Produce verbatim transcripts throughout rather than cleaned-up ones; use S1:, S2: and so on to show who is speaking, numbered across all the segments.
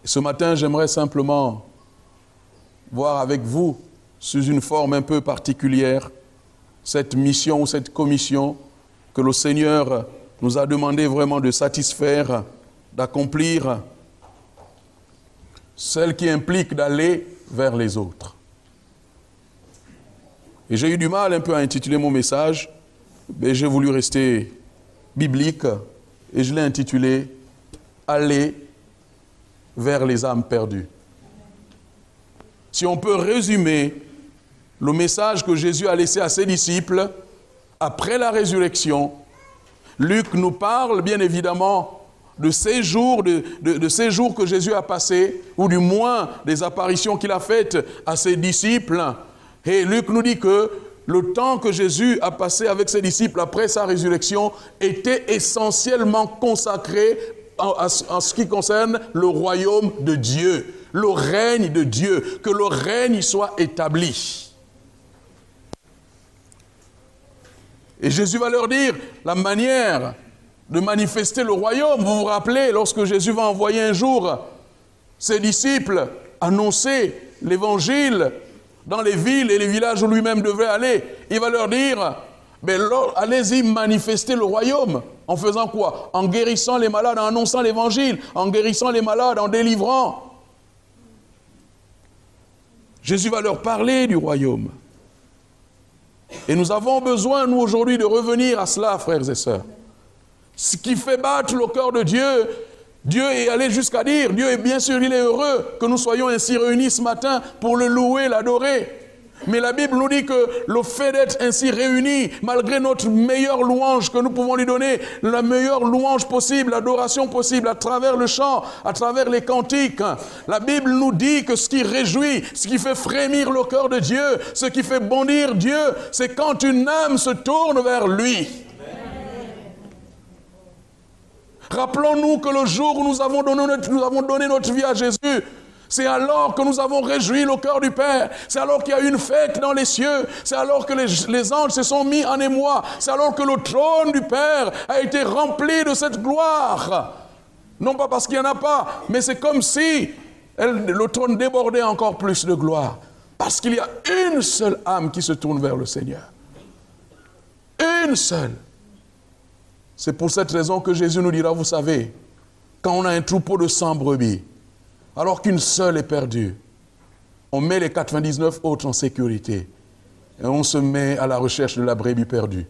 S1: Et ce matin, j'aimerais simplement voir avec vous, sous une forme un peu particulière, cette mission ou cette commission que le Seigneur nous a demandé vraiment de satisfaire, d'accomplir, celle qui implique d'aller vers les autres. Et j'ai eu du mal un peu à intituler mon message, mais j'ai voulu rester biblique et je l'ai intitulé « Aller vers les âmes perdues ». Si on peut résumer le message que Jésus a laissé à ses disciples après la résurrection, Luc nous parle bien évidemment de ces jours, de, de, de ces jours que Jésus a passés, ou du moins des apparitions qu'il a faites à ses disciples. Et Luc nous dit que le temps que Jésus a passé avec ses disciples après sa résurrection était essentiellement consacré en, en, en ce qui concerne le royaume de Dieu, le règne de Dieu, que le règne soit établi. Et Jésus va leur dire la manière de manifester le royaume. Vous vous rappelez, lorsque Jésus va envoyer un jour ses disciples annoncer l'évangile dans les villes et les villages où lui-même devait aller, il va leur dire, ben, allez-y manifester le royaume. En faisant quoi? En guérissant les malades, en annonçant l'évangile, en guérissant les malades, en délivrant. Jésus va leur parler du royaume. Et nous avons besoin, nous, aujourd'hui, de revenir à cela, frères et sœurs. Ce qui fait battre le cœur de Dieu, Dieu est allé jusqu'à dire, Dieu est bien sûr, il est heureux que nous soyons ainsi réunis ce matin pour le louer, l'adorer. Mais la Bible nous dit que le fait d'être ainsi réunis, malgré notre meilleure louange que nous pouvons lui donner, la meilleure louange possible, l'adoration possible, à travers le chant, à travers les cantiques, la Bible nous dit que ce qui réjouit, ce qui fait frémir le cœur de Dieu, ce qui fait bondir Dieu, c'est quand une âme se tourne vers lui. Rappelons-nous que le jour où nous avons donné notre, nous avons donné notre vie à Jésus, c'est alors que nous avons réjoui le cœur du Père. C'est alors qu'il y a eu une fête dans les cieux. C'est alors que les, les anges se sont mis en émoi. C'est alors que le trône du Père a été rempli de cette gloire. Non pas parce qu'il n'y en a pas, mais c'est comme si elle, le trône débordait encore plus de gloire. Parce qu'il y a une seule âme qui se tourne vers le Seigneur. Une seule. C'est pour cette raison que Jésus nous dira, vous savez, quand on a un troupeau de cent brebis, alors qu'une seule est perdue, on met les quatre-vingt-dix-neuf autres en sécurité et on se met à la recherche de la brebis perdue.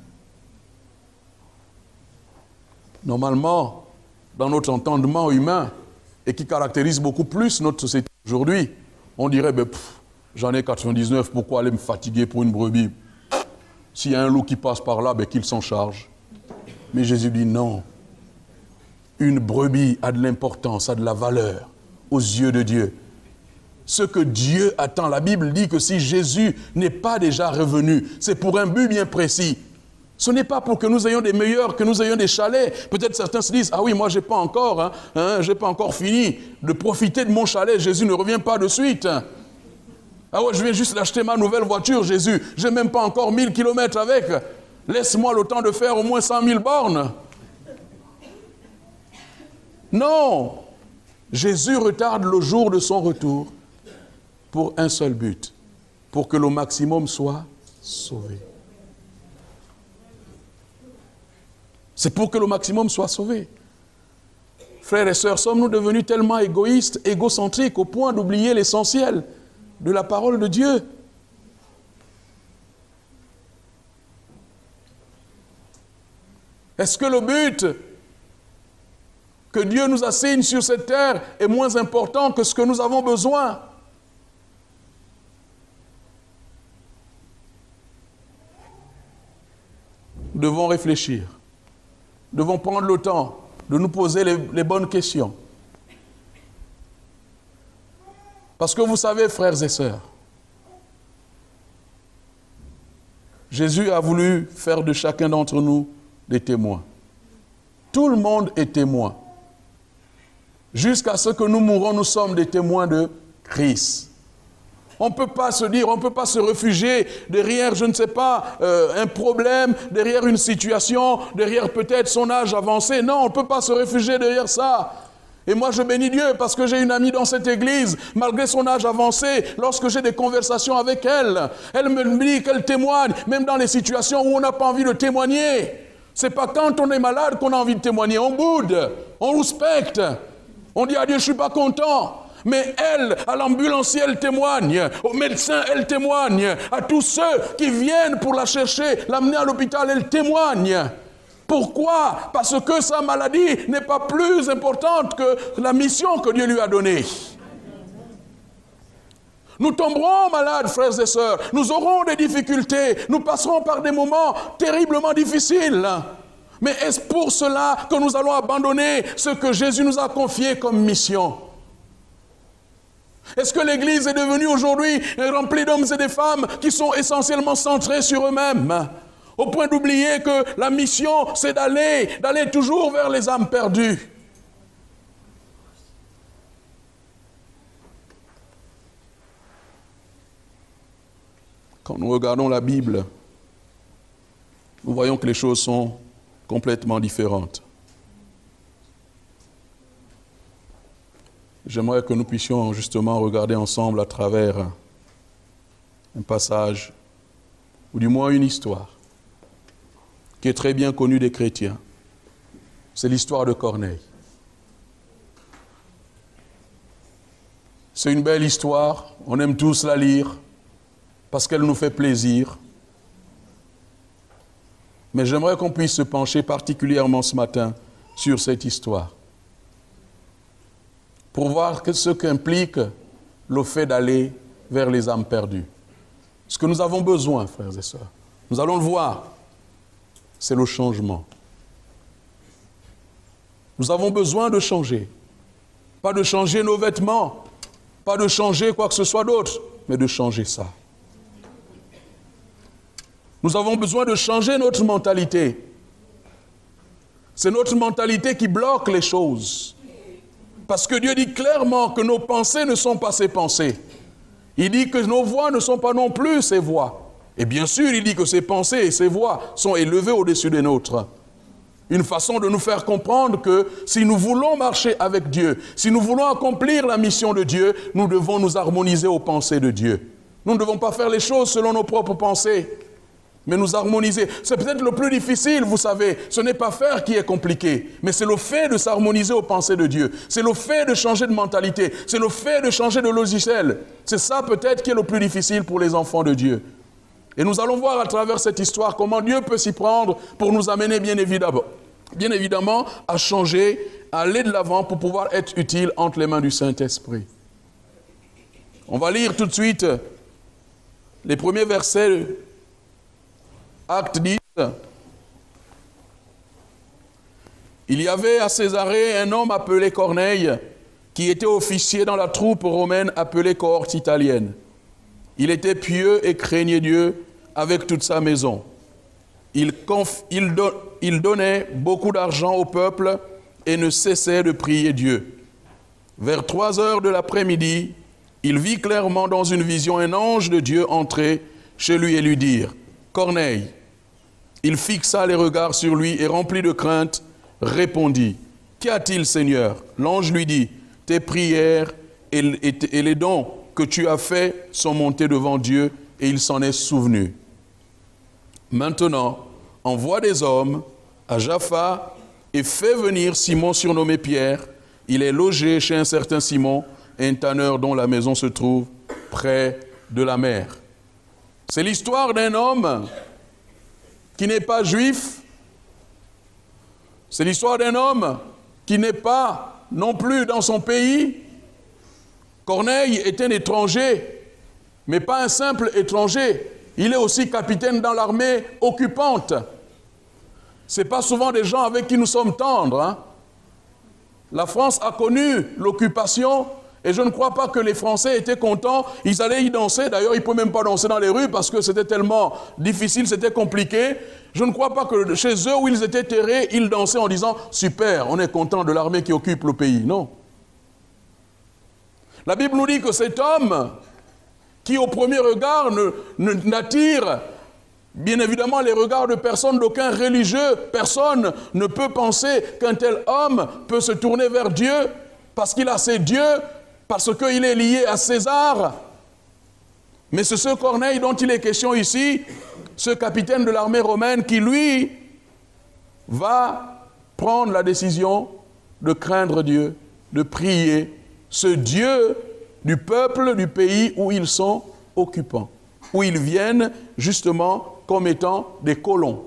S1: Normalement, dans notre entendement humain, et qui caractérise beaucoup plus notre société aujourd'hui, on dirait, ben, pff, j'en ai quatre-vingt-dix-neuf, pourquoi aller me fatiguer pour une brebis? S'il y a un loup qui passe par là, ben, qu'il s'en charge. Mais Jésus dit non. Une brebis a de l'importance, a de la valeur aux yeux de Dieu. Ce que Dieu attend, la Bible dit que si Jésus n'est pas déjà revenu, c'est pour un but bien précis. Ce n'est pas pour que nous ayons des meilleurs, que nous ayons des chalets. Peut-être certains se disent, ah oui, moi je n'ai pas encore, hein, hein, j'ai pas encore fini de profiter de mon chalet, Jésus ne revient pas de suite. Ah ouais, je viens juste d'acheter ma nouvelle voiture, Jésus, je n'ai même pas encore mille kilomètres avec. Laisse-moi le temps de faire au moins cent mille bornes. Non, Jésus retarde le jour de son retour pour un seul but, pour que le maximum soit sauvé. C'est pour que le maximum soit sauvé. Frères et sœurs, sommes-nous devenus tellement égoïstes, égocentriques, au point d'oublier l'essentiel de la parole de Dieu? Est-ce que le but que Dieu nous assigne sur cette terre est moins important que ce que nous avons besoin? Nous devons réfléchir. Nous devons prendre le temps de nous poser les, les bonnes questions. Parce que vous savez, frères et sœurs, Jésus a voulu faire de chacun d'entre nous des témoins. Tout le monde est témoin. Jusqu'à ce que nous mourons, nous sommes des témoins de Christ. On ne peut pas se dire, on ne peut pas se réfugier derrière, je ne sais pas, euh, un problème, derrière une situation, derrière peut-être son âge avancé. Non, on ne peut pas se réfugier derrière ça. Et moi, je bénis Dieu parce que j'ai une amie dans cette église, malgré son âge avancé, lorsque j'ai des conversations avec elle, elle me dit qu'elle témoigne, même dans les situations où on n'a pas envie de témoigner. Ce n'est pas quand on est malade qu'on a envie de témoigner. On boude, on respecte, on dit à Dieu, je ne suis pas content. Mais elle, à l'ambulancier, elle témoigne, au médecin, elle témoigne, à tous ceux qui viennent pour la chercher, l'amener à l'hôpital, elle témoigne. Pourquoi? Parce que sa maladie n'est pas plus importante que la mission que Dieu lui a donnée. Nous tomberons malades, frères et sœurs. Nous aurons des difficultés. Nous passerons par des moments terriblement difficiles. Mais est-ce pour cela que nous allons abandonner ce que Jésus nous a confié comme mission? Est-ce que l'Église est devenue aujourd'hui remplie d'hommes et de femmes qui sont essentiellement centrés sur eux-mêmes, au point d'oublier que la mission, c'est d'aller, d'aller toujours vers les âmes perdues? Quand nous regardons la Bible, nous voyons que les choses sont complètement différentes. J'aimerais que nous puissions justement regarder ensemble à travers un passage, ou du moins une histoire, qui est très bien connue des chrétiens. C'est l'histoire de Corneille. C'est une belle histoire, on aime tous la lire, parce qu'elle nous fait plaisir. Mais j'aimerais qu'on puisse se pencher particulièrement ce matin sur cette histoire, pour voir ce qu'implique le fait d'aller vers les âmes perdues. Ce que nous avons besoin, frères et sœurs, nous allons le voir, c'est le changement. Nous avons besoin de changer. Pas de changer nos vêtements, pas de changer quoi que ce soit d'autre, mais de changer ça. Nous avons besoin de changer notre mentalité. C'est notre mentalité qui bloque les choses. Parce que Dieu dit clairement que nos pensées ne sont pas ses pensées. Il dit que nos voix ne sont pas non plus ses voix. Et bien sûr, il dit que ses pensées et ses voix sont élevées au-dessus des nôtres. Une façon de nous faire comprendre que si nous voulons marcher avec Dieu, si nous voulons accomplir la mission de Dieu, nous devons nous harmoniser aux pensées de Dieu. Nous ne devons pas faire les choses selon nos propres pensées, mais nous harmoniser. C'est peut-être le plus difficile, vous savez. Ce n'est pas faire qui est compliqué, mais c'est le fait de s'harmoniser aux pensées de Dieu. C'est le fait de changer de mentalité. C'est le fait de changer de logiciel. C'est ça peut-être qui est le plus difficile pour les enfants de Dieu. Et nous allons voir à travers cette histoire comment Dieu peut s'y prendre pour nous amener bien évidemment, bien évidemment à changer, à aller de l'avant pour pouvoir être utile entre les mains du Saint-Esprit. On va lire tout de suite les premiers versets. Acte dix. Il y avait à Césarée un homme appelé Corneille, qui était officier dans la troupe romaine appelée cohorte italienne. Il était pieux et craignait Dieu avec toute sa maison. Il, conf... il, don... il donnait beaucoup d'argent au peuple et ne cessait de prier Dieu. Vers trois heures de l'après-midi, il vit clairement dans une vision un ange de Dieu entrer chez lui et lui dire « Corneille ». Il fixa les regards sur lui et rempli de crainte, répondit « Qu'y a-t-il, Seigneur ?» L'ange lui dit « Tes prières et, et, et les dons que tu as faits sont montés devant Dieu et il s'en est souvenu. Maintenant, envoie des hommes à Jaffa et fais venir Simon surnommé Pierre. Il est logé chez un certain Simon, un tanneur dont la maison se trouve près de la mer. » C'est l'histoire d'un homme qui n'est pas juif. C'est l'histoire d'un homme qui n'est pas non plus dans son pays. Corneille est un étranger, mais pas un simple étranger. Il est aussi capitaine dans l'armée occupante. Ce n'est pas souvent des gens avec qui nous sommes tendres. Hein? La France a connu l'occupation et je ne crois pas que les Français étaient contents. Ils allaient y danser. D'ailleurs, ils ne pouvaient même pas danser dans les rues parce que c'était tellement difficile, c'était compliqué. Je ne crois pas que chez eux où ils étaient terrés, ils dansaient en disant « Super, on est content de l'armée qui occupe le pays ». Non. La Bible nous dit que cet homme, qui au premier regard ne, ne, n'attire bien évidemment les regards de personne, d'aucun religieux, personne ne peut penser qu'un tel homme peut se tourner vers Dieu. parce qu'il a ses dieux, parce qu'il est lié à César. Mais c'est ce Corneille dont il est question ici, ce capitaine de l'armée romaine qui, lui, va prendre la décision de craindre Dieu, de prier ce Dieu du peuple, du pays où ils sont occupants, où ils viennent justement comme étant des colons.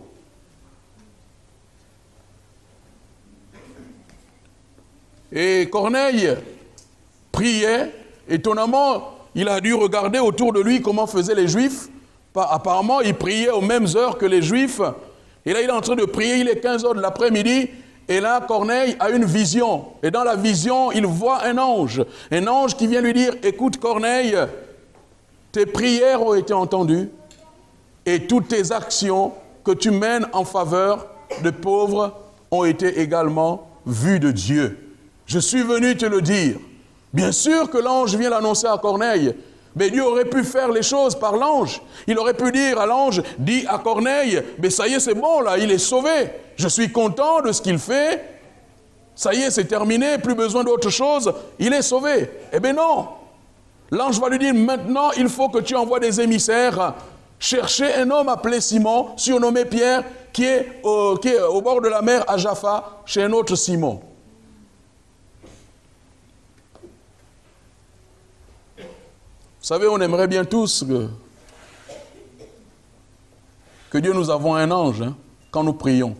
S1: Et Corneille priait, étonnamment, il a dû regarder autour de lui comment faisaient les Juifs. Apparemment, il priait aux mêmes heures que les Juifs. Et là, il est en train de prier, il est quinze heures de l'après-midi. Et là, Corneille a une vision. Et dans la vision, il voit un ange. Un ange qui vient lui dire, écoute Corneille, tes prières ont été entendues et toutes tes actions que tu mènes en faveur de pauvres ont été également vues de Dieu. Je suis venu te le dire. Bien sûr que l'ange vient l'annoncer à Corneille, mais Dieu aurait pu faire les choses par l'ange. Il aurait pu dire à l'ange, dis à Corneille, mais ça y est, c'est bon là, il est sauvé. Je suis content de ce qu'il fait. Ça y est, c'est terminé, plus besoin d'autre chose, il est sauvé. Eh bien non. L'ange va lui dire, maintenant, il faut que tu envoies des émissaires chercher un homme appelé Simon, surnommé Pierre, qui est au, qui est au bord de la mer à Jaffa, chez un autre Simon. Vous savez, on aimerait bien tous que, que Dieu nous envoie un ange hein, quand nous prions.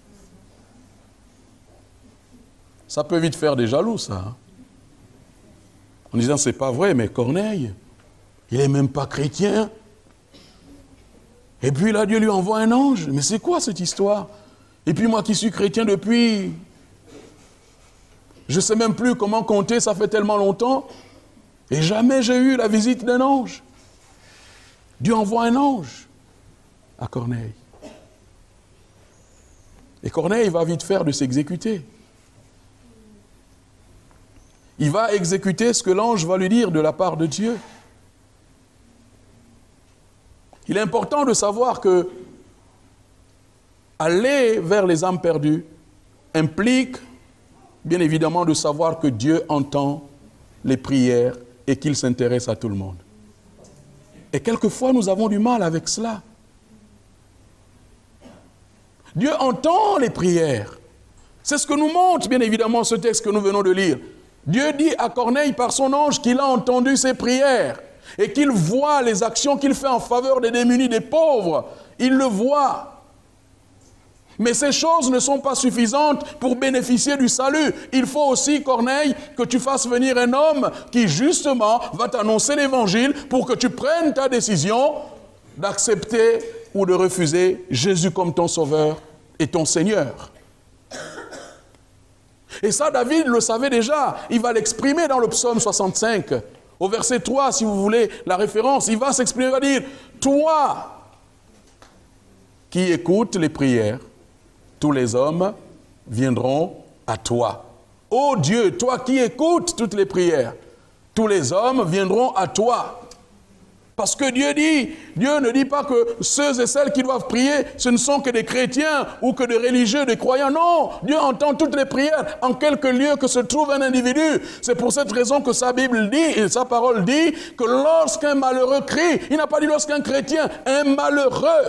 S1: Ça peut vite faire des jaloux, ça. Hein. En disant, c'est pas vrai, mais Corneille, il n'est même pas chrétien. Et puis là, Dieu lui envoie un ange. Mais c'est quoi cette histoire? Et puis moi qui suis chrétien depuis... Je ne sais même plus comment compter, ça fait tellement longtemps. Et jamais j'ai eu la visite d'un ange. Dieu envoie un ange à Corneille. Et Corneille va vite faire de s'exécuter. Il va exécuter ce que l'ange va lui dire de la part de Dieu. Il est important de savoir que aller vers les âmes perdues implique bien évidemment de savoir que Dieu entend les prières et qu'il s'intéresse à tout le monde. Et quelquefois, nous avons du mal avec cela. Dieu entend les prières. C'est ce que nous montre, bien évidemment, ce texte que nous venons de lire. Dieu dit à Corneille par son ange qu'il a entendu ses prières et qu'il voit les actions qu'il fait en faveur des démunis, des pauvres. Il le voit. Mais ces choses ne sont pas suffisantes pour bénéficier du salut. Il faut aussi, Corneille, que tu fasses venir un homme qui, justement, va t'annoncer l'évangile pour que tu prennes ta décision d'accepter ou de refuser Jésus comme ton sauveur et ton Seigneur. Et ça, David le savait déjà. Il va l'exprimer dans le psaume soixante-cinq. Au verset trois, si vous voulez la référence, il va s'exprimer, il va dire « Toi qui écoutes les prières, tous les hommes viendront à toi. Ô Dieu, toi qui écoutes toutes les prières, tous les hommes viendront à toi. » Parce que Dieu dit, Dieu ne dit pas que ceux et celles qui doivent prier, ce ne sont que des chrétiens ou que des religieux, des croyants. Non, Dieu entend toutes les prières en quelque lieu que se trouve un individu. C'est pour cette raison que sa Bible dit, et sa parole dit, que lorsqu'un malheureux crie, il n'a pas dit lorsqu'un chrétien, un malheureux,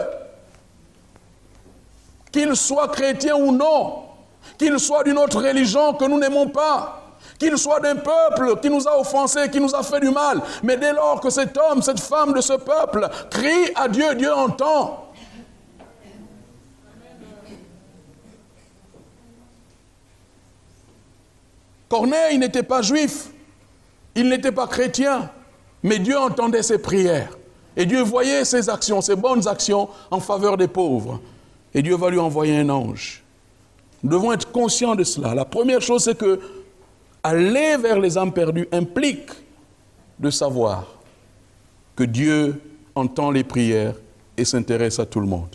S1: qu'il soit chrétien ou non, qu'il soit d'une autre religion que nous n'aimons pas, qu'il soit d'un peuple qui nous a offensés, qui nous a fait du mal. Mais dès lors que cet homme, cette femme de ce peuple crie à Dieu, Dieu entend. Corneille n'était pas juif, il n'était pas chrétien, mais Dieu entendait ses prières. Et Dieu voyait ses actions, ses bonnes actions en faveur des pauvres. Et Dieu va lui envoyer un ange. Nous devons être conscients de cela. La première chose, c'est que aller vers les âmes perdues implique de savoir que Dieu entend les prières et s'intéresse à tout le monde.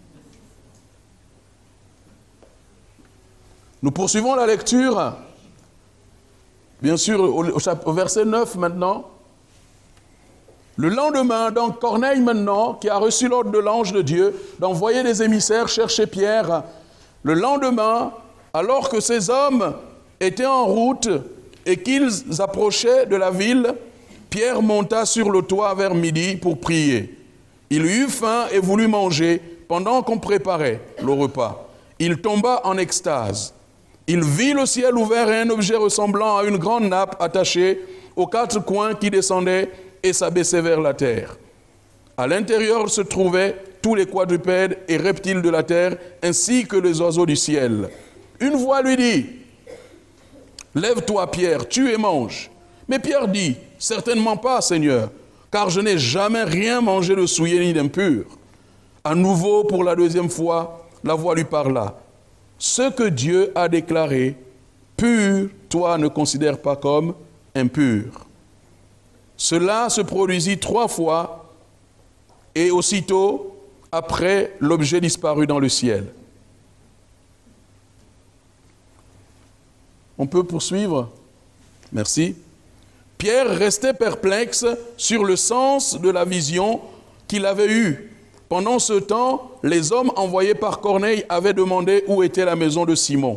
S1: Nous poursuivons la lecture, bien sûr, au, au verset neuf maintenant. Le lendemain, donc Corneille maintenant, qui a reçu l'ordre de l'ange de Dieu d'envoyer des émissaires chercher Pierre, le lendemain, alors que ces hommes étaient en route, Et qu'ils approchaient de la ville, Pierre monta sur le toit vers midi pour prier. Il eut faim et voulut manger pendant qu'on préparait le repas. Il tomba en extase. Il vit le ciel ouvert et un objet ressemblant à une grande nappe attachée aux quatre coins qui descendait et s'abaissait vers la terre. À l'intérieur se trouvaient tous les quadrupèdes et reptiles de la terre, ainsi que les oiseaux du ciel. Une voix lui dit, « Lève-toi, Pierre, tue et mange. » Mais Pierre dit, « Certainement pas, Seigneur, car je n'ai jamais rien mangé de souillé ni d'impur. » À nouveau, pour la deuxième fois, la voix lui parla. « Ce que Dieu a déclaré, pur, toi ne considère pas comme impur. » Cela se produisit trois fois, et aussitôt après, l'objet disparut dans le ciel. On peut poursuivre? Merci. Pierre restait perplexe sur le sens de la vision qu'il avait eue. Pendant ce temps, les hommes envoyés par Corneille avaient demandé où était la maison de Simon.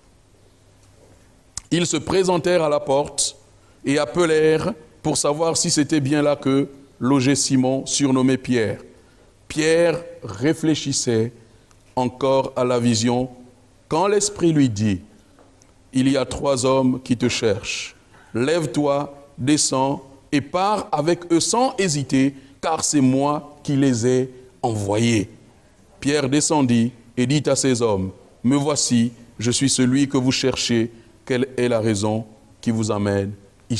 S1: Ils se présentèrent à la porte et appelèrent pour savoir si c'était bien là que logeait Simon, surnommé Pierre. Pierre réfléchissait encore à la vision quand l'Esprit lui dit, « Il y a trois hommes qui te cherchent. Lève-toi, descends et pars avec eux sans hésiter, car c'est moi qui les ai envoyés. » Pierre descendit et dit à ces hommes, « Me voici, je suis celui que vous cherchez. Quelle est la raison qui vous amène ici ?»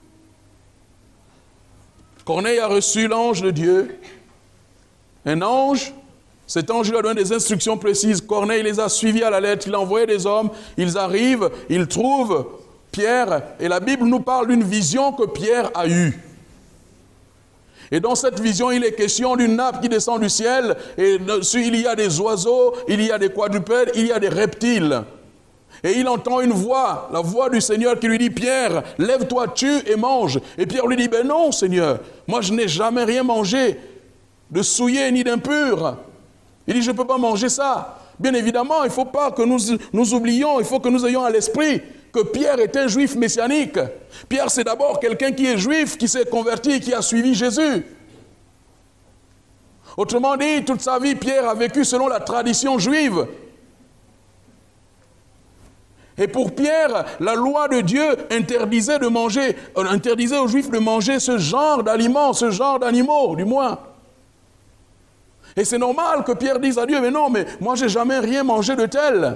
S1: Corneille a reçu l'ange de Dieu. Un ange, cet ange lui a donné des instructions précises. Corneille les a suivis à la lettre. Il a envoyé des hommes. Ils arrivent, ils trouvent Pierre. Et la Bible nous parle d'une vision que Pierre a eue. Et dans cette vision, il est question d'une nappe qui descend du ciel. Et dessus, il y a des oiseaux, il y a des quadrupèdes, il y a des reptiles. Et il entend une voix, la voix du Seigneur qui lui dit, « Pierre, lève-toi, tue et mange. » Et Pierre lui dit, « Ben non, Seigneur, moi je n'ai jamais rien mangé de souillé ni d'impur. » Il dit, « Je ne peux pas manger ça. » Bien évidemment, il ne faut pas que nous, nous oublions, il faut que nous ayons à l'esprit que Pierre est un juif messianique. Pierre, c'est d'abord quelqu'un qui est juif, qui s'est converti, qui a suivi Jésus. Autrement dit, toute sa vie, Pierre a vécu selon la tradition juive. Et pour Pierre, la loi de Dieu interdisait de manger, interdisait aux Juifs de manger ce genre d'aliments, ce genre d'animaux, du moins. Et c'est normal que Pierre dise à Dieu, mais non, mais moi j'ai jamais rien mangé de tel.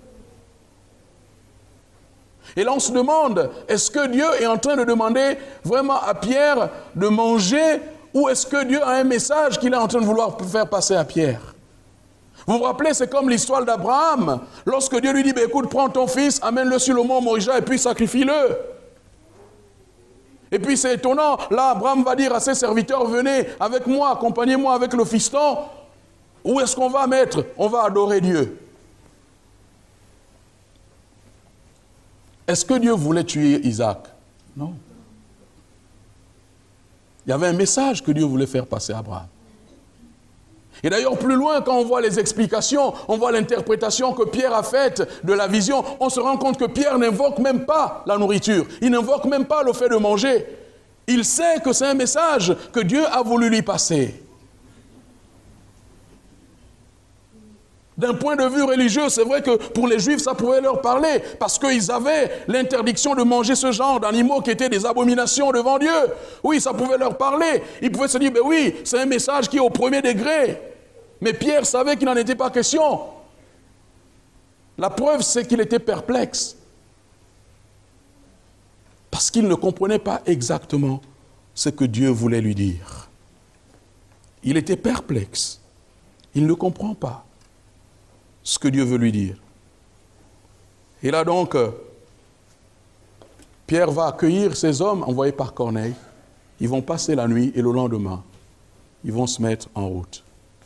S1: Et là on se demande, est-ce que Dieu est en train de demander vraiment à Pierre de manger, ou est-ce que Dieu a un message qu'il est en train de vouloir faire passer à Pierre? Vous vous rappelez, c'est comme l'histoire d'Abraham. Lorsque Dieu lui dit, bah, écoute, prends ton fils, amène-le sur le mont Moria et puis sacrifie-le. Et puis c'est étonnant, là Abraham va dire à ses serviteurs, venez avec moi, accompagnez-moi avec le fiston. Où est-ce qu'on va mettre? On va adorer Dieu. Est-ce que Dieu voulait tuer Isaac? Non. Il y avait un message que Dieu voulait faire passer à Abraham. Et d'ailleurs, plus loin, quand on voit les explications, on voit l'interprétation que Pierre a faite de la vision, on se rend compte que Pierre n'invoque même pas la nourriture. Il n'invoque même pas le fait de manger. Il sait que c'est un message que Dieu a voulu lui passer. D'un point de vue religieux, c'est vrai que pour les Juifs, ça pouvait leur parler, parce qu'ils avaient l'interdiction de manger ce genre d'animaux qui étaient des abominations devant Dieu. Oui, ça pouvait leur parler. Ils pouvaient se dire, ben oui, c'est un message qui est au premier degré. Mais Pierre savait qu'il n'en était pas question. La preuve, c'est qu'il était perplexe. Parce qu'il ne comprenait pas exactement ce que Dieu voulait lui dire. Il était perplexe. Il ne comprend pas ce que Dieu veut lui dire. Et là donc, Pierre va accueillir ces hommes envoyés par Corneille. Ils vont passer la nuit et le lendemain, ils vont se mettre en route.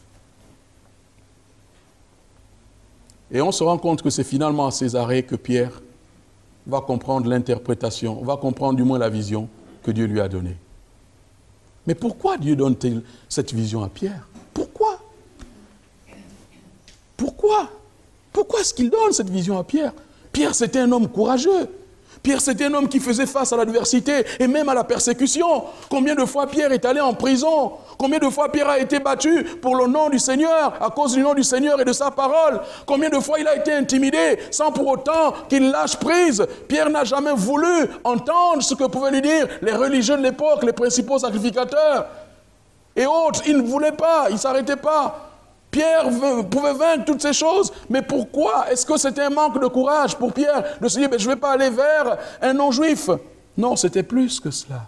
S1: Et on se rend compte que c'est finalement à Césarée que Pierre va comprendre l'interprétation, va comprendre du moins la vision que Dieu lui a donnée. Mais pourquoi Dieu donne-t-il cette vision à Pierre? Pourquoi? Pourquoi? Pourquoi est-ce qu'il donne cette vision à Pierre? Pierre, c'était un homme courageux. Pierre, c'était un homme qui faisait face à l'adversité et même à la persécution. Combien de fois Pierre est allé en prison? Combien de fois Pierre a été battu pour le nom du Seigneur, à cause du nom du Seigneur et de sa parole? Combien de fois il a été intimidé sans pour autant qu'il lâche prise? Pierre n'a jamais voulu entendre ce que pouvaient lui dire les religieux de l'époque, les principaux sacrificateurs et autres. Il ne voulait pas, il ne s'arrêtait pas. Pierre pouvait vaincre toutes ces choses, mais pourquoi? Est-ce que c'était un manque de courage pour Pierre de se dire, je ne vais pas aller vers un non-juif? Non, c'était plus que cela.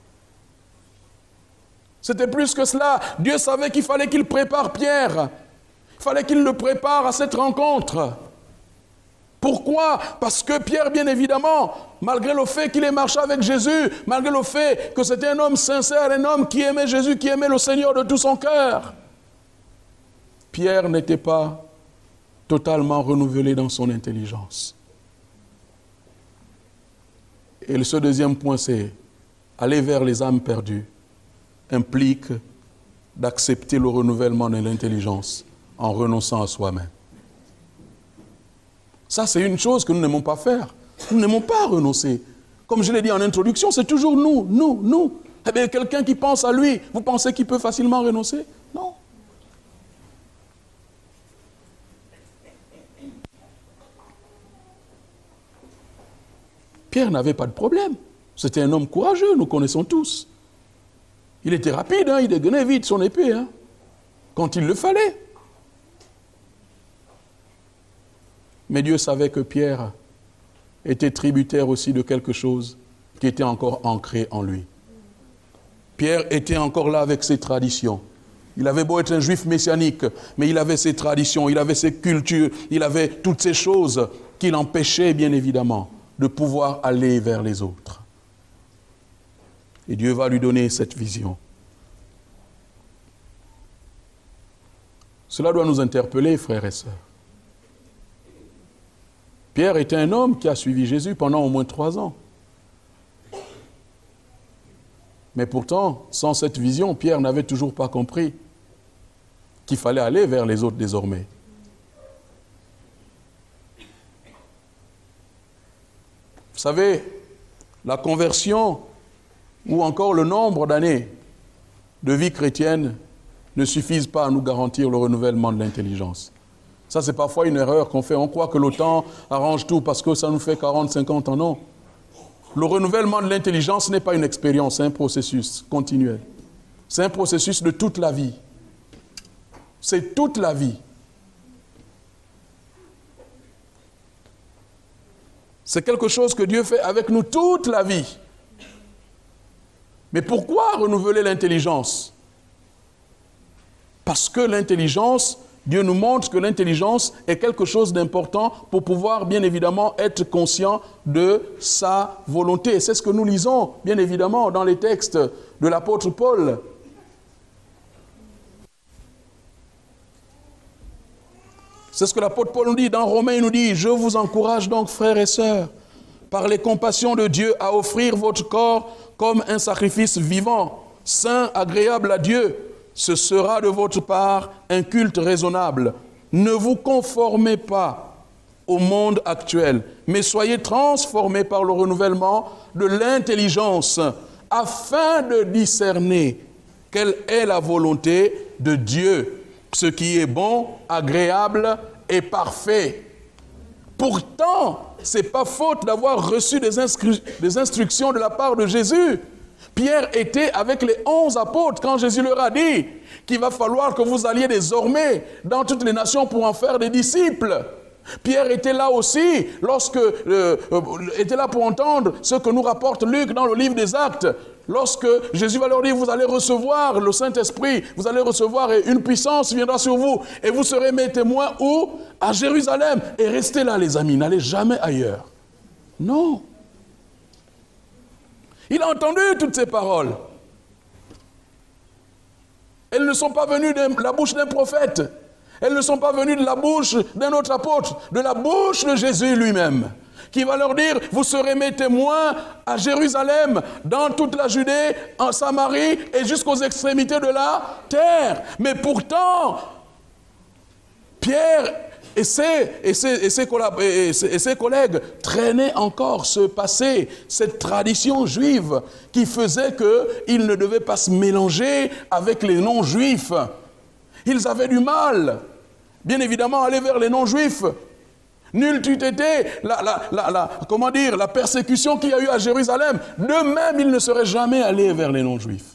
S1: C'était plus que cela. Dieu savait qu'il fallait qu'il prépare Pierre. Il fallait qu'il le prépare à cette rencontre. Pourquoi? Parce que Pierre, bien évidemment, malgré le fait qu'il ait marché avec Jésus, malgré le fait que c'était un homme sincère, un homme qui aimait Jésus, qui aimait le Seigneur de tout son cœur, Pierre n'était pas totalement renouvelé dans son intelligence. Et ce deuxième point, c'est aller vers les âmes perdues implique d'accepter le renouvellement de l'intelligence en renonçant à soi-même. Ça, c'est une chose que nous n'aimons pas faire. Nous n'aimons pas renoncer. Comme je l'ai dit en introduction, c'est toujours nous, nous, nous. Eh bien, quelqu'un qui pense à lui, vous pensez qu'il peut facilement renoncer? Non. Pierre n'avait pas de problème. C'était un homme courageux, nous connaissons tous. Il était rapide, hein, il dégainait vite son épée, hein, quand il le fallait. Mais Dieu savait que Pierre était tributaire aussi de quelque chose qui était encore ancré en lui. Pierre était encore là avec ses traditions. Il avait beau être un juif messianique, mais il avait ses traditions, il avait ses cultures, il avait toutes ces choses qui l'empêchaient, bien évidemment, de pouvoir aller vers les autres. Et Dieu va lui donner cette vision. Cela doit nous interpeller, frères et sœurs. Pierre était un homme qui a suivi Jésus pendant au moins trois ans. Mais pourtant, sans cette vision, Pierre n'avait toujours pas compris qu'il fallait aller vers les autres désormais. Vous savez, la conversion ou encore le nombre d'années de vie chrétienne ne suffisent pas à nous garantir le renouvellement de l'intelligence. Ça, c'est parfois une erreur qu'on fait. On croit que le temps arrange tout parce que ça nous fait quarante, cinquante ans. Non. Le renouvellement de l'intelligence n'est pas une expérience, c'est un processus continuel. C'est un processus de toute la vie. C'est toute la vie. C'est quelque chose que Dieu fait avec nous toute la vie. Mais pourquoi renouveler l'intelligence? Parce que l'intelligence, Dieu nous montre que l'intelligence est quelque chose d'important pour pouvoir, bien évidemment, être conscient de sa volonté. Et c'est ce que nous lisons, bien évidemment, dans les textes de l'apôtre Paul. C'est ce que l'apôtre Paul nous dit. Dans Romains, il nous dit, « Je vous encourage donc, frères et sœurs, par les compassions de Dieu, à offrir votre corps comme un sacrifice vivant, saint, agréable à Dieu. Ce sera de votre part un culte raisonnable. Ne vous conformez pas au monde actuel, mais soyez transformés par le renouvellement de l'intelligence, afin de discerner quelle est la volonté de Dieu, ce qui est bon, agréable et parfait. » Pourtant, ce n'est pas faute d'avoir reçu des, instru- des instructions de la part de Jésus. Pierre était avec les onze apôtres quand Jésus leur a dit qu'il va falloir que vous alliez désormais dans toutes les nations pour en faire des disciples. Pierre était là aussi, lorsque, euh, euh, était là pour entendre ce que nous rapporte Luc dans le livre des Actes. Lorsque Jésus va leur dire, vous allez recevoir le Saint-Esprit, vous allez recevoir et une puissance viendra sur vous et vous serez mes témoins où? À Jérusalem. Et restez là les amis, n'allez jamais ailleurs. Non. Il a entendu toutes ces paroles. Elles ne sont pas venues de la bouche d'un prophète. Elles ne sont pas venues de la bouche d'un autre apôtre, de la bouche de Jésus lui-même, qui va leur dire, vous serez mes témoins à Jérusalem, dans toute la Judée, en Samarie et jusqu'aux extrémités de la terre. Mais pourtant, Pierre Et ses, et, ses, et, ses collab- et, ses, et ses collègues traînaient encore ce passé, cette tradition juive qui faisait qu'ils ne devaient pas se mélanger avec les non-juifs. Ils avaient du mal, bien évidemment, à aller vers les non-juifs. Nul n'eût été la, la, la, la, comment dire, la persécution qu'il y a eu à Jérusalem. De même, ils ne seraient jamais allés vers les non-juifs.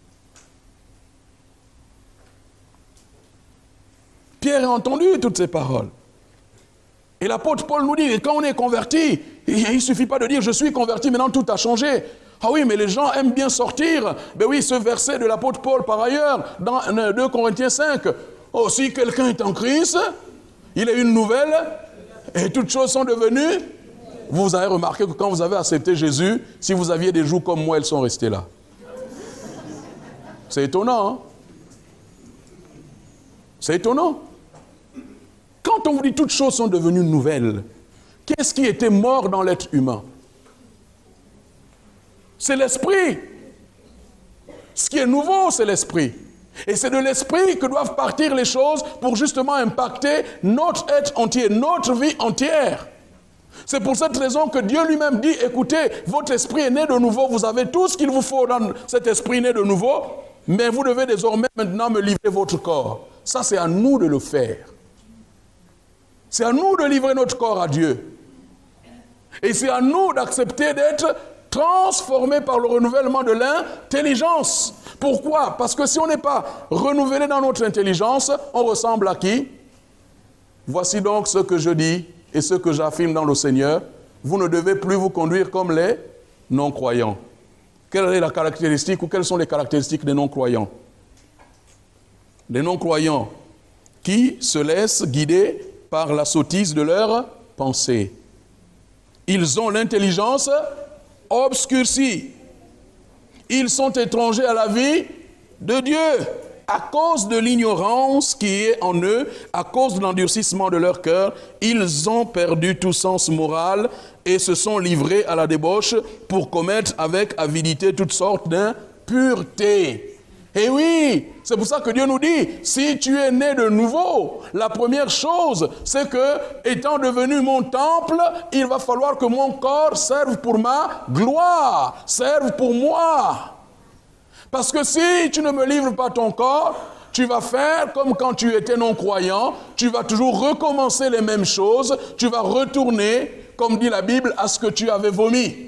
S1: Pierre a entendu toutes ces paroles. Et l'apôtre Paul nous dit, et quand on est converti, il ne suffit pas de dire « je suis converti, maintenant tout a changé ». Ah oui, mais les gens aiment bien sortir. Ben oui, ce verset de l'apôtre Paul, par ailleurs, dans deux Corinthiens cinq. « Oh, si quelqu'un est en Christ, il a une nouvelle, et toutes choses sont devenues. » Vous avez remarqué que quand vous avez accepté Jésus, si vous aviez des joues comme moi, elles sont restées là. C'est étonnant, hein? C'est étonnant. Quand on vous dit toutes choses sont devenues nouvelles, qu'est-ce qui était mort dans l'être humain? C'est l'esprit. Ce qui est nouveau, c'est l'esprit. Et c'est de l'esprit que doivent partir les choses pour justement impacter notre être entier, notre vie entière. C'est pour cette raison que Dieu lui-même dit, écoutez, votre esprit est né de nouveau, vous avez tout ce qu'il vous faut dans cet esprit né de nouveau, mais vous devez désormais maintenant me livrer votre corps. Ça, c'est à nous de le faire. C'est à nous de livrer notre corps à Dieu. Et c'est à nous d'accepter d'être transformés par le renouvellement de l'intelligence. Pourquoi? Parce que si on n'est pas renouvelé dans notre intelligence, on ressemble à qui? Voici donc ce que je dis et ce que j'affirme dans le Seigneur. Vous ne devez plus vous conduire comme les non-croyants. Quelle est la caractéristique ou quelles sont les caractéristiques des non-croyants? Les non-croyants qui se laissent guider par la sottise de leurs pensées. Ils ont l'intelligence obscurcie. Ils sont étrangers à la vie de Dieu à cause de l'ignorance qui est en eux, à cause de l'endurcissement de leur cœur. Ils ont perdu tout sens moral et se sont livrés à la débauche pour commettre avec avidité toutes sortes d'impuretés. Et oui, c'est pour ça que Dieu nous dit, si tu es né de nouveau, la première chose, c'est que, étant devenu mon temple, il va falloir que mon corps serve pour ma gloire, serve pour moi. Parce que si tu ne me livres pas ton corps, tu vas faire comme quand tu étais non-croyant, tu vas toujours recommencer les mêmes choses, tu vas retourner, comme dit la Bible, à ce que tu avais vomi.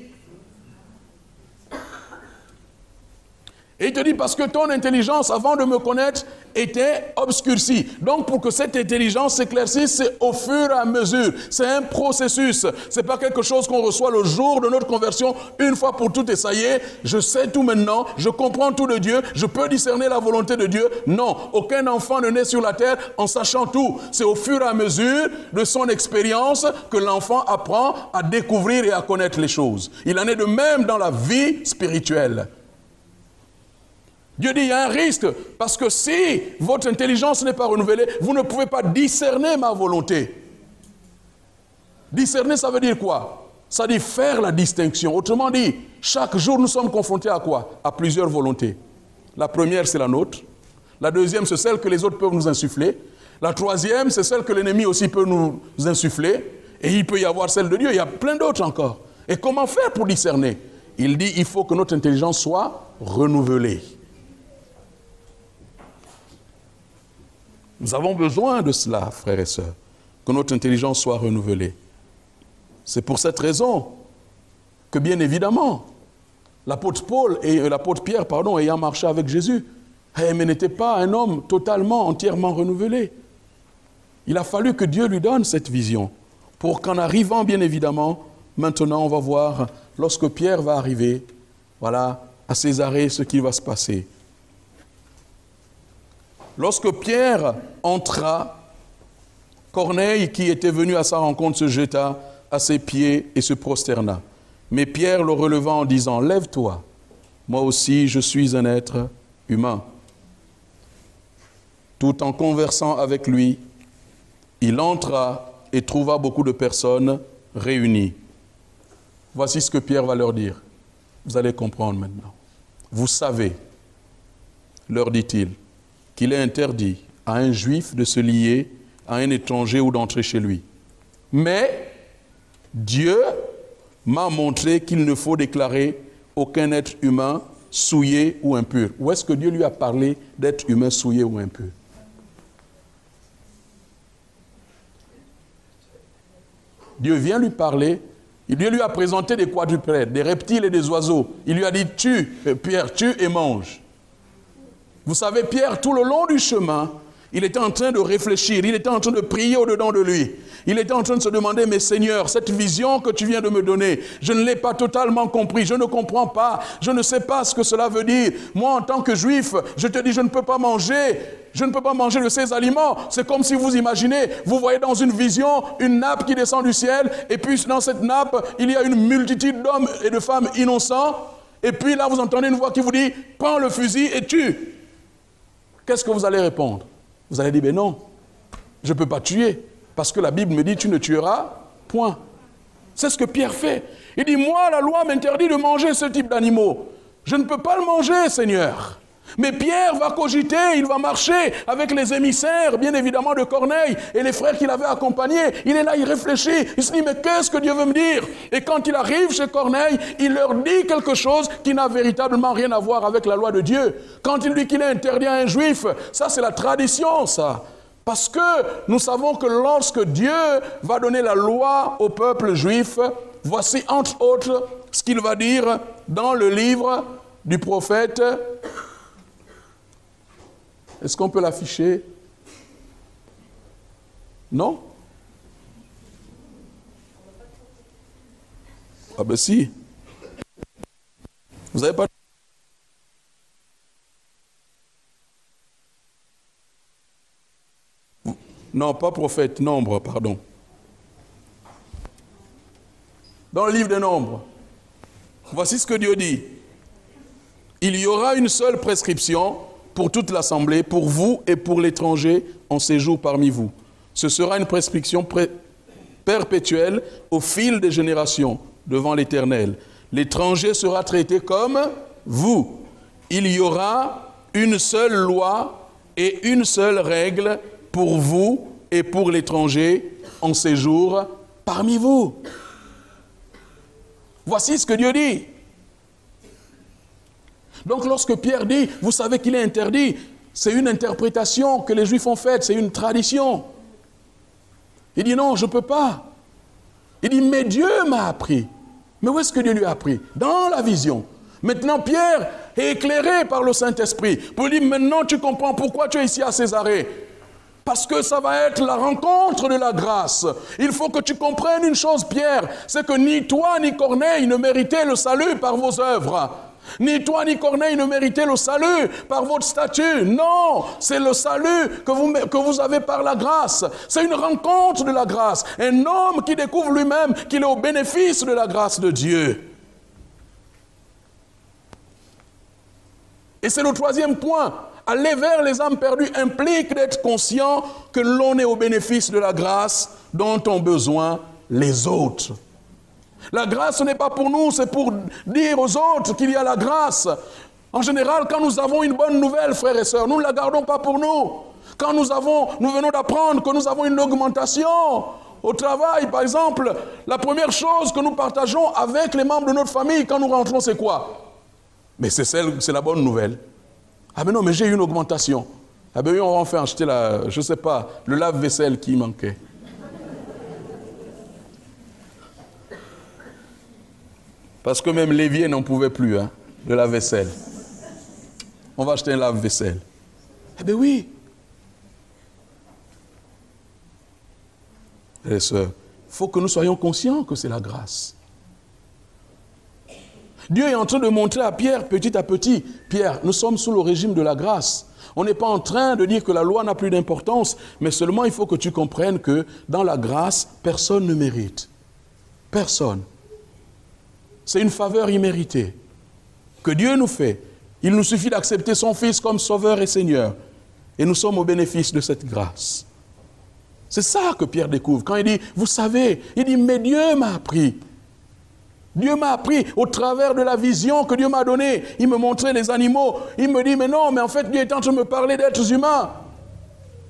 S1: Et il te dit, parce que ton intelligence, avant de me connaître, était obscurcie. Donc, pour que cette intelligence s'éclaircisse, c'est au fur et à mesure. C'est un processus. Ce n'est pas quelque chose qu'on reçoit le jour de notre conversion, une fois pour toutes, et ça y est, je sais tout maintenant, je comprends tout de Dieu, je peux discerner la volonté de Dieu. Non, aucun enfant ne naît sur la terre en sachant tout. C'est au fur et à mesure de son expérience que l'enfant apprend à découvrir et à connaître les choses. Il en est de même dans la vie spirituelle. Dieu dit, il y a un risque, parce que si votre intelligence n'est pas renouvelée, vous ne pouvez pas discerner ma volonté. Discerner, ça veut dire quoi? Ça dit faire la distinction. Autrement dit, chaque jour, nous sommes confrontés à quoi? À plusieurs volontés. La première, c'est la nôtre. La deuxième, c'est celle que les autres peuvent nous insuffler. La troisième, c'est celle que l'ennemi aussi peut nous insuffler. Et il peut y avoir celle de Dieu. Il y a plein d'autres encore. Et comment faire pour discerner? Il dit, il faut que notre intelligence soit renouvelée. Nous avons besoin de cela, frères et sœurs, que notre intelligence soit renouvelée. C'est pour cette raison que, bien évidemment, l'apôtre Paul et l'apôtre Pierre, pardon, ayant marché avec Jésus, mais n'était pas un homme totalement, entièrement renouvelé. Il a fallu que Dieu lui donne cette vision pour qu'en arrivant, bien évidemment, maintenant on va voir, lorsque Pierre va arriver, voilà, à Césarée, ce qui va se passer. Lorsque Pierre entra, Corneille, qui était venu à sa rencontre, se jeta à ses pieds et se prosterna. Mais Pierre le releva en disant, « Lève-toi, moi aussi je suis un être humain. » Tout en conversant avec lui, il entra et trouva beaucoup de personnes réunies. Voici ce que Pierre va leur dire. Vous allez comprendre maintenant. Vous savez, leur dit-il, qu'il est interdit à un juif de se lier à un étranger ou d'entrer chez lui. Mais Dieu m'a montré qu'il ne faut déclarer aucun être humain souillé ou impur. Où est-ce que Dieu lui a parlé d'être humain souillé ou impur? Dieu vient lui parler, Dieu lui a présenté des quadrupèdes, des reptiles et des oiseaux. Il lui a dit, tue, Pierre, tue et mange. Vous savez, Pierre, tout le long du chemin, il était en train de réfléchir, il était en train de prier au-dedans de lui. Il était en train de se demander, mais Seigneur, cette vision que tu viens de me donner, je ne l'ai pas totalement compris, je ne comprends pas, je ne sais pas ce que cela veut dire. Moi, en tant que juif, je te dis, je ne peux pas manger, je ne peux pas manger de ces aliments. C'est comme si vous imaginez, vous voyez dans une vision une nappe qui descend du ciel, et puis dans cette nappe, il y a une multitude d'hommes et de femmes innocents, et puis là, vous entendez une voix qui vous dit, prends le fusil et tue. Qu'est-ce que vous allez répondre? Vous allez dire, mais non, je ne peux pas tuer, parce que la Bible me dit, tu ne tueras point. C'est ce que Pierre fait. Il dit, moi, la loi m'interdit de manger ce type d'animaux. Je ne peux pas le manger, Seigneur. Mais Pierre va cogiter, il va marcher avec les émissaires, bien évidemment, de Corneille et les frères qui l'avaient accompagné. Il est là, il réfléchit, il se dit, mais qu'est-ce que Dieu veut me dire? Et quand il arrive chez Corneille, il leur dit quelque chose qui n'a véritablement rien à voir avec la loi de Dieu. Quand il dit qu'il est interdit à un juif, ça c'est la tradition, ça. Parce que nous savons que lorsque Dieu va donner la loi au peuple juif, voici entre autres ce qu'il va dire dans le livre du prophète. Est-ce qu'on peut l'afficher? Non? Ah ben si. Vous n'avez pas... Non, pas prophète, nombre, pardon. Dans le livre des Nombres, voici ce que Dieu dit. Il y aura une seule prescription pour toute l'assemblée, pour vous et pour l'étranger en séjour parmi vous. Ce sera une prescription pré- perpétuelle au fil des générations devant l'Éternel. L'étranger sera traité comme vous. Il y aura une seule loi et une seule règle pour vous et pour l'étranger en séjour parmi vous. Voici ce que Dieu dit. Donc lorsque Pierre dit, vous savez qu'il est interdit, c'est une interprétation que les Juifs ont faite, c'est une tradition. Il dit non, je ne peux pas. Il dit, mais Dieu m'a appris. Mais où est-ce que Dieu lui a appris? Dans la vision. Maintenant, Pierre est éclairé par le Saint-Esprit pour lui dire, maintenant tu comprends pourquoi tu es ici à Césarée. Parce que ça va être la rencontre de la grâce. Il faut que tu comprennes une chose, Pierre, c'est que ni toi ni Corneille ne méritez le salut par vos œuvres. Ni toi ni Corneille ne méritez le salut par votre statut. Non, c'est le salut que vous, que vous avez par la grâce. C'est une rencontre de la grâce. Un homme qui découvre lui-même qu'il est au bénéfice de la grâce de Dieu. Et c'est le troisième point. Aller vers les âmes perdues implique d'être conscient que l'on est au bénéfice de la grâce dont ont besoin les autres. La grâce, ce n'est pas pour nous, c'est pour dire aux autres qu'il y a la grâce. En général, quand nous avons une bonne nouvelle, frères et sœurs, nous ne la gardons pas pour nous. Quand nous avons, nous venons d'apprendre que nous avons une augmentation au travail, par exemple, la première chose que nous partageons avec les membres de notre famille quand nous rentrons, c'est quoi? Mais c'est celle, c'est la bonne nouvelle. Ah mais non, mais j'ai eu une augmentation. Ah ben oui, on va enfin acheter la, je ne sais pas, le lave-vaisselle qui manquait. Parce que même l'évier n'en pouvait plus, hein, de la vaisselle. On va acheter un lave-vaisselle. Eh bien oui. Frères et sœurs, il faut que nous soyons conscients que c'est la grâce. Dieu est en train de montrer à Pierre, petit à petit, Pierre, nous sommes sous le régime de la grâce. On n'est pas en train de dire que la loi n'a plus d'importance, mais seulement il faut que tu comprennes que dans la grâce, personne ne mérite. Personne. C'est une faveur imméritée que Dieu nous fait. Il nous suffit d'accepter son Fils comme Sauveur et Seigneur. Et nous sommes au bénéfice de cette grâce. C'est ça que Pierre découvre. Quand il dit, vous savez, il dit, mais Dieu m'a appris. Dieu m'a appris au travers de la vision que Dieu m'a donnée. Il me montrait les animaux. Il me dit, mais non, mais en fait, Dieu est en train de me parler d'êtres humains.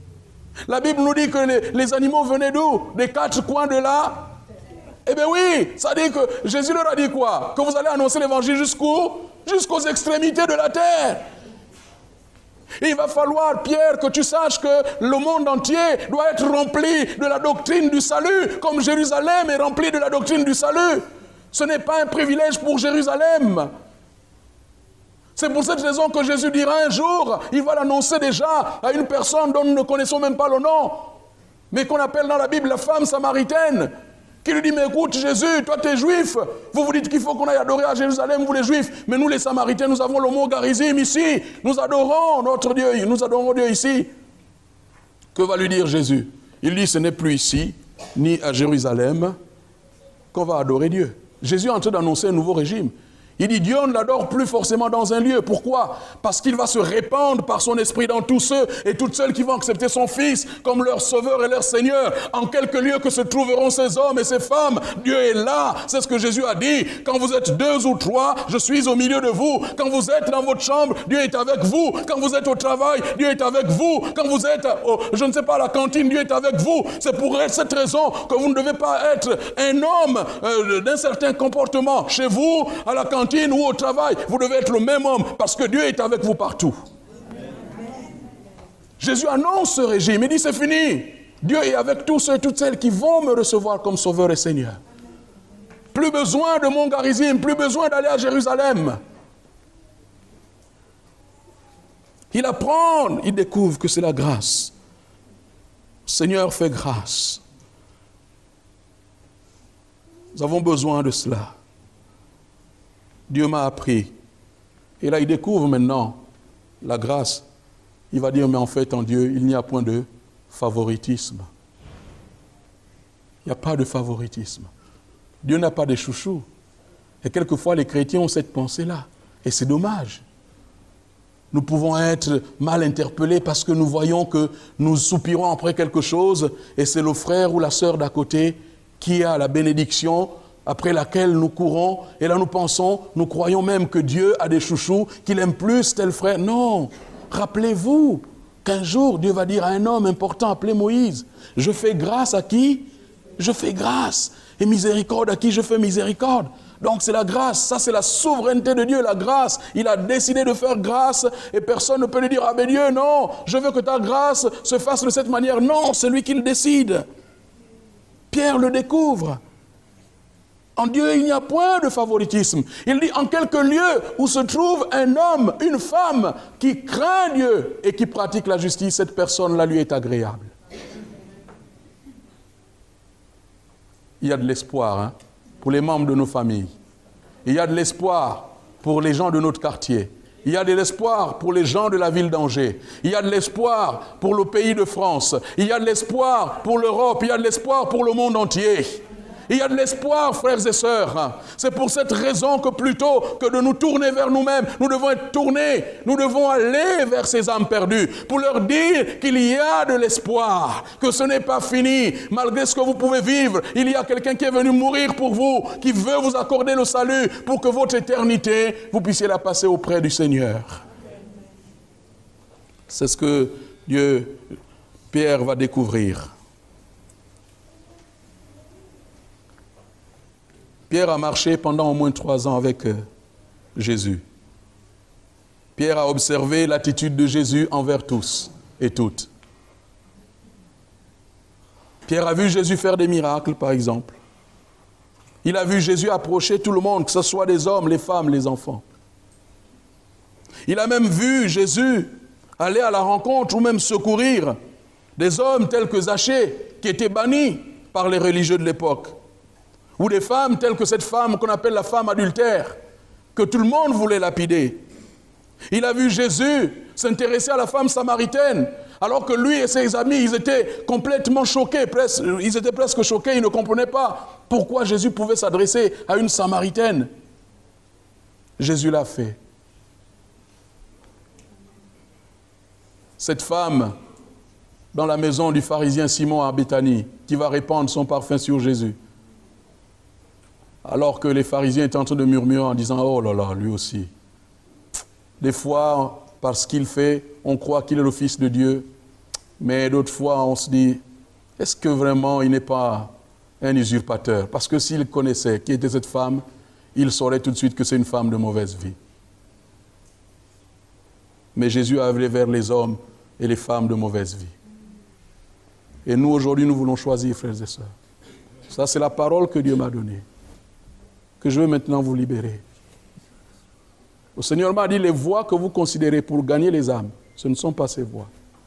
S1: La Bible nous dit que les, les animaux venaient d'où? Des quatre coins de là. Eh bien oui, ça dit que Jésus leur a dit quoi? Que vous allez annoncer l'évangile jusqu'où? Jusqu'aux extrémités de la terre. Et il va falloir, Pierre, que tu saches que le monde entier doit être rempli de la doctrine du salut, comme Jérusalem est remplie de la doctrine du salut. Ce n'est pas un privilège pour Jérusalem. C'est pour cette raison que Jésus dira un jour, il va l'annoncer déjà à une personne dont nous ne connaissons même pas le nom, mais qu'on appelle dans la Bible la femme samaritaine, qui lui dit, mais écoute Jésus, toi tu es juif, vous vous dites qu'il faut qu'on aille adorer à Jérusalem, vous les juifs, mais nous les samaritains, nous avons le mot garizim ici, nous adorons notre Dieu, nous adorons Dieu ici. Que va lui dire Jésus? Il dit, ce n'est plus ici, ni à Jérusalem, qu'on va adorer Dieu. Jésus est en train d'annoncer un nouveau régime. Il dit, Dieu ne l'adore plus forcément dans un lieu. Pourquoi? Parce qu'il va se répandre par son esprit dans tous ceux et toutes celles qui vont accepter son Fils comme leur Sauveur et leur Seigneur. En quelque lieu que se trouveront ces hommes et ces femmes, Dieu est là. C'est ce que Jésus a dit. Quand vous êtes deux ou trois, je suis au milieu de vous. Quand vous êtes dans votre chambre, Dieu est avec vous. Quand vous êtes au travail, Dieu est avec vous. Quand vous êtes, au, je ne sais pas, à la cantine, Dieu est avec vous. C'est pour cette raison que vous ne devez pas être un homme euh, d'un certain comportement chez vous, à la cantine, ou au travail, vous devez être le même homme parce que Dieu est avec vous partout. Amen. Jésus annonce ce régime, il dit c'est fini. Dieu est avec tous ceux et toutes celles qui vont me recevoir comme Sauveur et Seigneur. Plus besoin de mon garizim, plus besoin d'aller à Jérusalem. Il apprend, il découvre que c'est la grâce. Seigneur fait grâce. Nous avons besoin de cela. Dieu m'a appris. Et là, il découvre maintenant la grâce. Il va dire, mais en fait, en Dieu, il n'y a point de favoritisme. Il n'y a pas de favoritisme. Dieu n'a pas de chouchous. Et quelquefois, les chrétiens ont cette pensée-là. Et c'est dommage. Nous pouvons être mal interpellés parce que nous voyons que nous soupirons après quelque chose et c'est le frère ou la sœur d'à côté qui a la bénédiction après laquelle nous courons, et là nous pensons, nous croyons même que Dieu a des chouchous, qu'il aime plus tel frère. Non, rappelez-vous qu'un jour Dieu va dire à un homme important appelé Moïse, je fais grâce à qui? Je fais grâce. Et miséricorde à qui? Je fais miséricorde. Donc c'est la grâce, ça c'est la souveraineté de Dieu, la grâce. Il a décidé de faire grâce et personne ne peut lui dire, ah ben Dieu, non, je veux que ta grâce se fasse de cette manière. Non, c'est lui qui le décide. Pierre le découvre. En Dieu, il n'y a point de favoritisme. Il dit, en quelque lieu où se trouve un homme, une femme qui craint Dieu et qui pratique la justice, cette personne-là lui est agréable. Il y a de l'espoir hein, pour les membres de nos familles. Il y a de l'espoir pour les gens de notre quartier. Il y a de l'espoir pour les gens de la ville d'Angers. Il y a de l'espoir pour le pays de France. Il y a de l'espoir pour l'Europe. Il y a de l'espoir pour le monde entier. Il y a de l'espoir, frères et sœurs. C'est pour cette raison que plutôt que de nous tourner vers nous-mêmes, nous devons être tournés, nous devons aller vers ces âmes perdues pour leur dire qu'il y a de l'espoir, que ce n'est pas fini. Malgré ce que vous pouvez vivre, il y a quelqu'un qui est venu mourir pour vous, qui veut vous accorder le salut pour que votre éternité, vous puissiez la passer auprès du Seigneur. C'est ce que Dieu, Pierre va découvrir. Pierre a marché pendant au moins trois ans avec euh, Jésus. Pierre a observé l'attitude de Jésus envers tous et toutes. Pierre a vu Jésus faire des miracles, par exemple. Il a vu Jésus approcher tout le monde, que ce soit des hommes, les femmes, les enfants. Il a même vu Jésus aller à la rencontre ou même secourir des hommes tels que Zachée, qui étaient bannis par les religieux de l'époque. Ou des femmes telles que cette femme qu'on appelle la femme adultère, que tout le monde voulait lapider. Il a vu Jésus s'intéresser à la femme samaritaine, alors que lui et ses amis, ils étaient complètement choqués, presque, ils étaient presque choqués, ils ne comprenaient pas pourquoi Jésus pouvait s'adresser à une samaritaine. Jésus l'a fait. Cette femme, dans la maison du pharisien Simon à Béthanie, qui va répandre son parfum sur Jésus, alors que les pharisiens étaient en train de murmurer en disant « Oh là là, lui aussi ». Des fois, parce qu'il fait, on croit qu'il est le Fils de Dieu. Mais d'autres fois, on se dit, est-ce que vraiment il n'est pas un usurpateur? Parce que s'il connaissait qui était cette femme, il saurait tout de suite que c'est une femme de mauvaise vie. Mais Jésus a allé vers les hommes et les femmes de mauvaise vie. Et nous, aujourd'hui, nous voulons choisir, frères et sœurs. Ça, c'est la parole que Dieu m'a donnée, que je veux maintenant vous libérer. Le Seigneur m'a dit, les voies que vous considérez pour gagner les âmes, ce ne sont pas ces voies.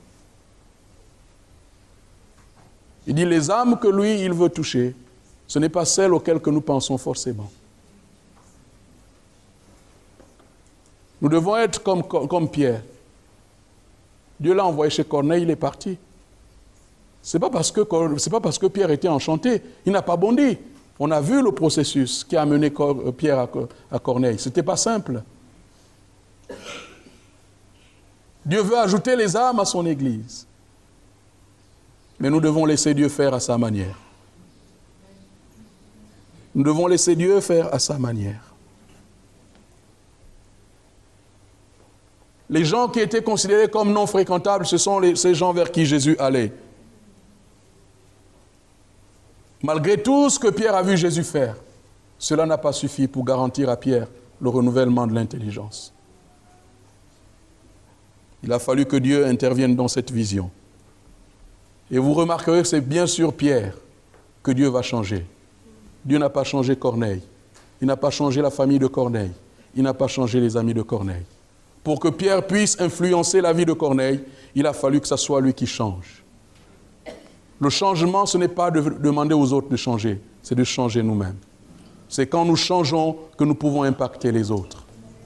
S1: Il dit, les âmes que lui, il veut toucher, ce n'est pas celles auxquelles que nous pensons forcément. Nous devons être comme, comme, comme Pierre. Dieu l'a envoyé chez Corneille, il est parti. Ce n'est pas parce que, c'est pas parce que Pierre était enchanté, il n'a pas bondi. On a vu le processus qui a amené Pierre à, à Corneille. Ce n'était pas simple. Dieu veut ajouter les âmes à son Église. Mais nous devons laisser Dieu faire à sa manière. Nous devons laisser Dieu faire à sa manière. Les gens qui étaient considérés comme non fréquentables, ce sont les, ces gens vers qui Jésus allait. Malgré tout ce que Pierre a vu Jésus faire, cela n'a pas suffi pour garantir à Pierre le renouvellement de l'intelligence. Il a fallu que Dieu intervienne dans cette vision. Et vous remarquerez que c'est bien sûr Pierre que Dieu va changer. Dieu n'a pas changé Corneille. Il n'a pas changé la famille de Corneille. Il n'a pas changé les amis de Corneille. Pour que Pierre puisse influencer la vie de Corneille, il a fallu que ce soit lui qui change. Le changement, ce n'est pas de demander aux autres de changer, c'est de changer nous-mêmes. C'est quand nous changeons que nous pouvons impacter les autres.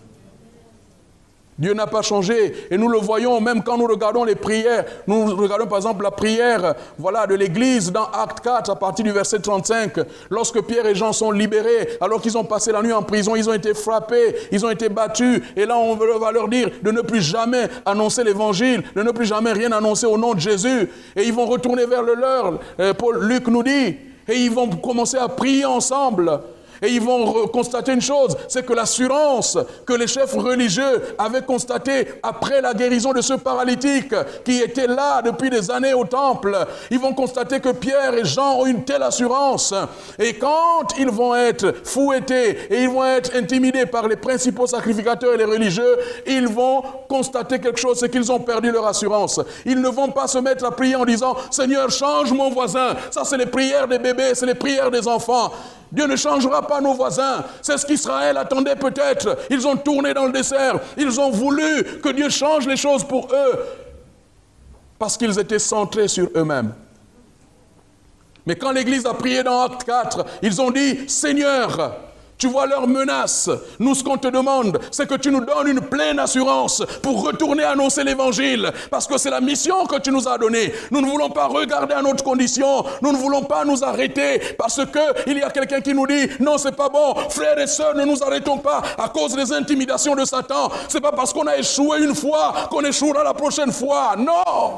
S1: Dieu n'a pas changé et nous le voyons même quand nous regardons les prières. Nous regardons par exemple la prière voilà, de l'Église dans Acte quatre à partir du verset trente-cinq. Lorsque Pierre et Jean sont libérés, alors qu'ils ont passé la nuit en prison, ils ont été frappés, ils ont été battus. Et là on va leur dire de ne plus jamais annoncer l'Évangile, de ne plus jamais rien annoncer au nom de Jésus. Et ils vont retourner vers le leur. Paul, Luc nous dit, et ils vont commencer à prier ensemble. Et ils vont constater une chose, c'est que l'assurance que les chefs religieux avaient constatée après la guérison de ce paralytique qui était là depuis des années au temple, ils vont constater que Pierre et Jean ont une telle assurance. Et quand ils vont être fouettés et ils vont être intimidés par les principaux sacrificateurs et les religieux, ils vont constater quelque chose, c'est qu'ils ont perdu leur assurance. Ils ne vont pas se mettre à prier en disant « Seigneur, change mon voisin ». Ça, c'est les prières des bébés, c'est les prières des enfants. Dieu ne changera pas nos voisins. C'est ce qu'Israël attendait peut-être. Ils ont tourné dans le désert. Ils ont voulu que Dieu change les choses pour eux. Parce qu'ils étaient centrés sur eux-mêmes. Mais quand l'Église a prié dans Acte quatre, ils ont dit, Seigneur, tu vois leurs menaces. Nous, ce qu'on te demande, c'est que tu nous donnes une pleine assurance pour retourner annoncer l'Évangile. Parce que c'est la mission que tu nous as donnée. Nous ne voulons pas regarder à notre condition. Nous ne voulons pas nous arrêter parce qu'il y a quelqu'un qui nous dit, non, c'est pas bon. Frères et sœurs, ne nous arrêtons pas à cause des intimidations de Satan. C'est pas parce qu'on a échoué une fois qu'on échouera la prochaine fois. Non!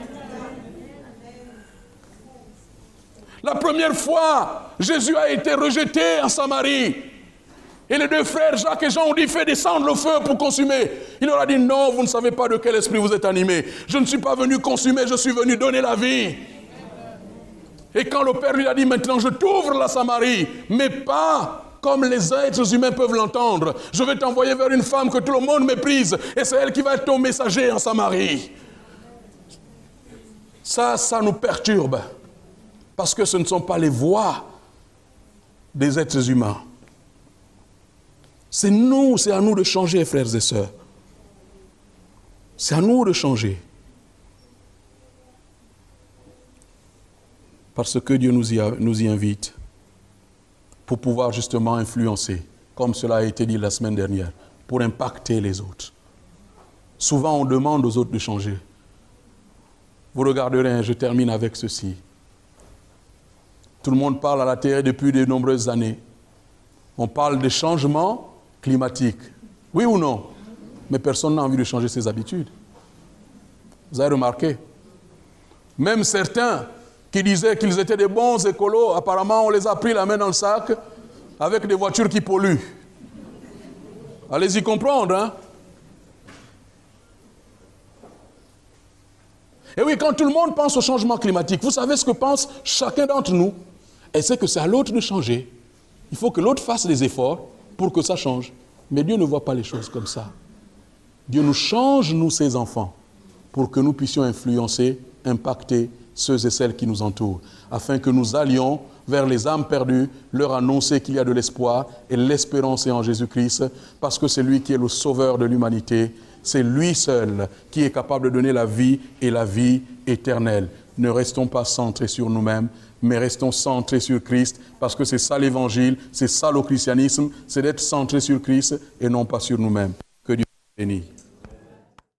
S1: La première fois, Jésus a été rejeté en Samarie. Et les deux frères, Jacques et Jean, ont dit, fais descendre le feu pour consumer. Il leur a dit, non, vous ne savez pas de quel esprit vous êtes animés. Je ne suis pas venu consumer, je suis venu donner la vie. Et quand le Père lui a dit, maintenant je t'ouvre la Samarie, mais pas comme les êtres humains peuvent l'entendre. Je vais t'envoyer vers une femme que tout le monde méprise, et c'est elle qui va être ton messager en Samarie. Ça, ça nous perturbe. Parce que ce ne sont pas les voix des êtres humains. C'est nous, c'est à nous de changer, frères et sœurs. C'est à nous de changer. Parce que Dieu nous y, a, nous y invite pour pouvoir justement influencer, comme cela a été dit la semaine dernière, pour impacter les autres. Souvent, on demande aux autres de changer. Vous regarderez, je termine avec ceci. Tout le monde parle à la télé depuis de nombreuses années. On parle des changements climatiques. Oui ou non? Mais personne n'a envie de changer ses habitudes. Vous avez remarqué? Même certains qui disaient qu'ils étaient des bons écolos, apparemment on les a pris la main dans le sac avec des voitures qui polluent. Allez-y comprendre, hein? Et oui, quand tout le monde pense au changement climatique, vous savez ce que pense chacun d'entre nous? Et c'est que c'est à l'autre de changer. Il faut que l'autre fasse des efforts pour que ça change. Mais Dieu ne voit pas les choses comme ça. Dieu nous change, nous, ses enfants, pour que nous puissions influencer, impacter ceux et celles qui nous entourent, afin que nous allions vers les âmes perdues, leur annoncer qu'il y a de l'espoir, et l'espérance est en Jésus-Christ, parce que c'est lui qui est le sauveur de l'humanité. C'est lui seul qui est capable de donner la vie et la vie éternelle. Ne restons pas centrés sur nous-mêmes, mais restons centrés sur Christ, parce que c'est ça l'évangile, c'est ça le christianisme, c'est d'être centré sur Christ et non pas sur nous-mêmes. Que Dieu nous bénisse.